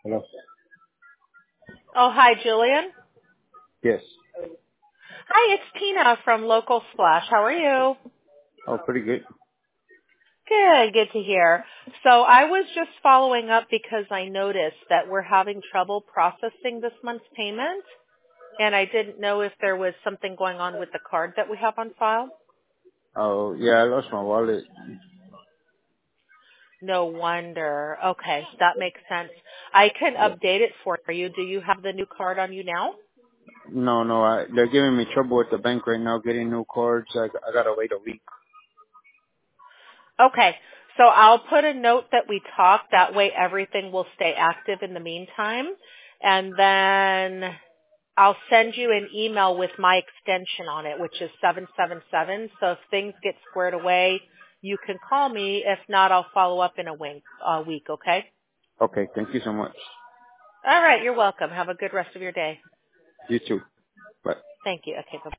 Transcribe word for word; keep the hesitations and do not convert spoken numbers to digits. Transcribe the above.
Hello? Oh, hi, Julian. Yes. Hi, it's Tina from Local Splash. How are you? Oh, pretty good. Good, good to hear. So I was just following up because I noticed that we're having trouble processing this month's payment, and I didn't know if there was something going on with the card that we have on file. Oh, yeah, I lost my wallet. No wonder. Okay, that makes sense. I can Yeah. update it for you. Do you have the new card on you now? No, no, I, they're giving me trouble with the bank right now getting new cards. I, I gotta wait a week. Okay. So I'll put a note that we talked. That way everything will stay active in the meantime. And then I'll send you an email with my extension on it, which is seven seven seven. So if things get squared away, you can call me. If not, I'll follow up in a week, uh, week, okay? Okay, thank you so much. All right. You're welcome. Have a good rest of your day. You too. Bye. Thank you. Okay. Bye.